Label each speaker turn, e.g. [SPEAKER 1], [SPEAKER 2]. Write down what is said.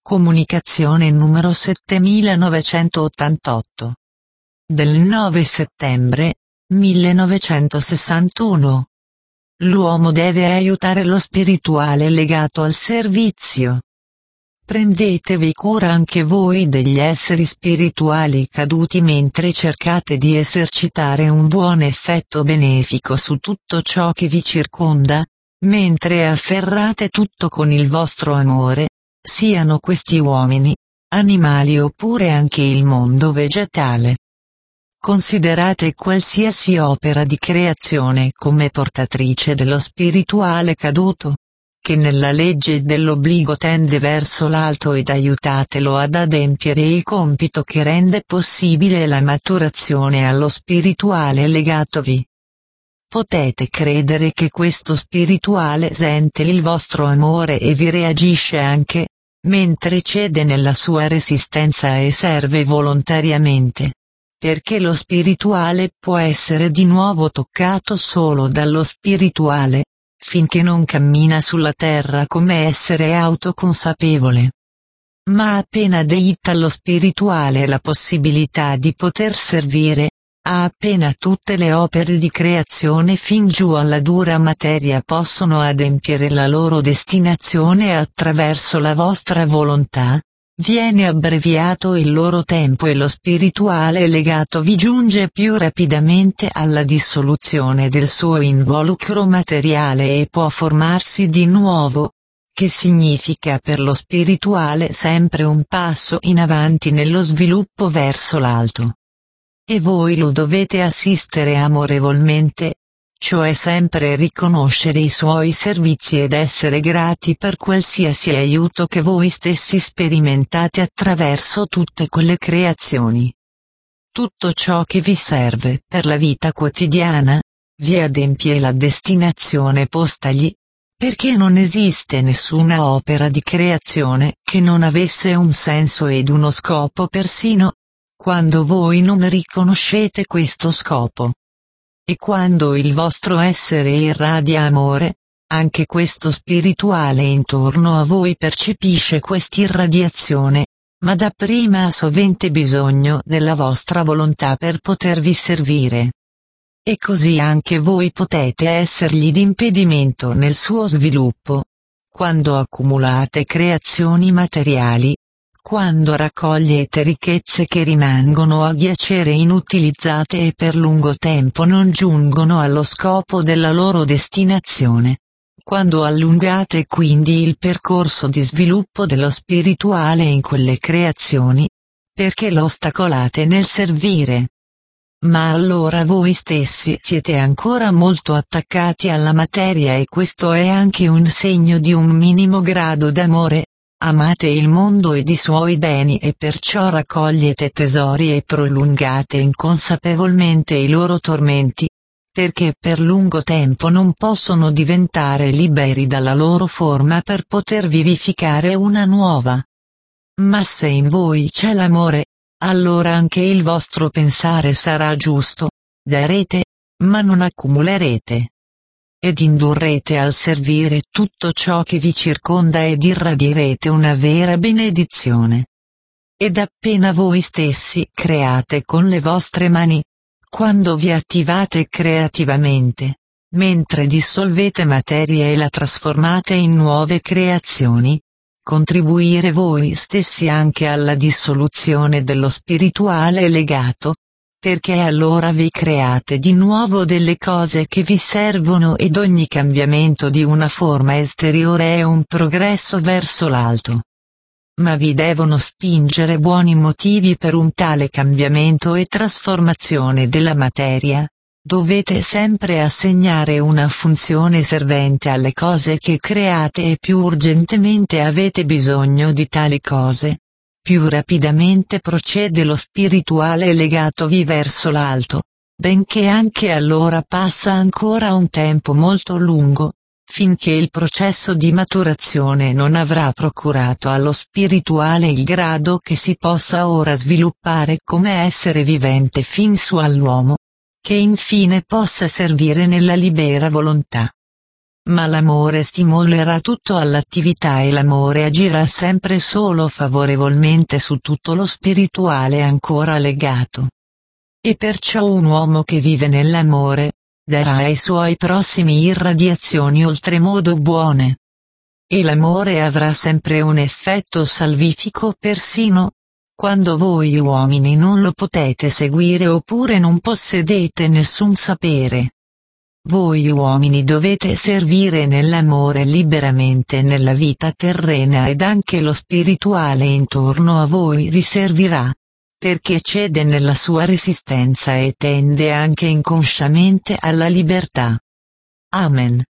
[SPEAKER 1] Comunicazione numero 7988. Del 9 settembre 1961. L'uomo deve aiutare lo spirituale legato al servizio. Prendetevi cura anche voi degli esseri spirituali caduti mentre cercate di esercitare un buon effetto benefico su tutto ciò che vi circonda, mentre afferrate tutto con il vostro amore, siano questi uomini, animali oppure anche il mondo vegetale. Considerate qualsiasi opera di creazione come portatrice dello spirituale caduto, che nella legge dell'obbligo tende verso l'alto, ed aiutatelo ad adempiere il compito che rende possibile la maturazione allo spirituale legatovi. Potete credere che questo spirituale sente il vostro amore e vi reagisce anche, mentre cede nella sua resistenza e serve volontariamente. Perché lo spirituale può essere di nuovo toccato solo dallo spirituale, finché non cammina sulla terra come essere autoconsapevole. Ma appena detta allo spirituale la possibilità di poter servire, appena tutte le opere di creazione fin giù alla dura materia possono adempiere la loro destinazione attraverso la vostra volontà, viene abbreviato il loro tempo e lo spirituale legato vi giunge più rapidamente alla dissoluzione del suo involucro materiale e può formarsi di nuovo, che significa per lo spirituale sempre un passo in avanti nello sviluppo verso l'alto. E voi lo dovete assistere amorevolmente, cioè sempre riconoscere i suoi servizi ed essere grati per qualsiasi aiuto che voi stessi sperimentate attraverso tutte quelle creazioni. Tutto ciò che vi serve per la vita quotidiana, vi adempie la destinazione postagli, perché non esiste nessuna opera di creazione che non avesse un senso ed uno scopo persino quando voi non riconoscete questo scopo. E quando il vostro essere irradia amore, anche questo spirituale intorno a voi percepisce quest'irradiazione, ma dapprima ha sovente bisogno della vostra volontà per potervi servire. E così anche voi potete essergli d'impedimento nel suo sviluppo. Quando accumulate creazioni materiali, quando raccogliete ricchezze che rimangono a giacere inutilizzate e per lungo tempo non giungono allo scopo della loro destinazione, quando allungate quindi il percorso di sviluppo dello spirituale in quelle creazioni, perché lo ostacolate nel servire. Ma allora voi stessi siete ancora molto attaccati alla materia e questo è anche un segno di un minimo grado d'amore. Amate il mondo ed i suoi beni e perciò raccogliete tesori e prolungate inconsapevolmente i loro tormenti, perché per lungo tempo non possono diventare liberi dalla loro forma per poter vivificare una nuova. Ma se in voi c'è l'amore, allora anche il vostro pensare sarà giusto, darete, ma non accumulerete. Ed indurrete al servire tutto ciò che vi circonda ed irradierete una vera benedizione. Ed appena voi stessi create con le vostre mani, quando vi attivate creativamente, mentre dissolvete materia e la trasformate in nuove creazioni, contribuire voi stessi anche alla dissoluzione dello spirituale legato, perché allora vi create di nuovo delle cose che vi servono ed ogni cambiamento di una forma esteriore è un progresso verso l'alto. Ma vi devono spingere buoni motivi per un tale cambiamento e trasformazione della materia. Dovete sempre assegnare una funzione servente alle cose che create e più urgentemente avete bisogno di tali cose, più rapidamente procede lo spirituale legatovi verso l'alto, benché anche allora passa ancora un tempo molto lungo, finché il processo di maturazione non avrà procurato allo spirituale il grado che si possa ora sviluppare come essere vivente fin su all'uomo, che infine possa servire nella libera volontà. ma l'amore stimolerà tutto all'attività e l'amore agirà sempre solo favorevolmente su tutto lo spirituale ancora legato. E perciò un uomo che vive nell'amore, darà ai suoi prossimi irradiazioni oltremodo buone. E l'amore avrà sempre un effetto salvifico persino quando voi uomini non lo potete seguire oppure non possedete nessun sapere. Voi uomini dovete servire nell'amore liberamente nella vita terrena ed anche lo spirituale intorno a voi vi servirà, perché cede nella sua resistenza e tende anche inconsciamente alla libertà. Amen.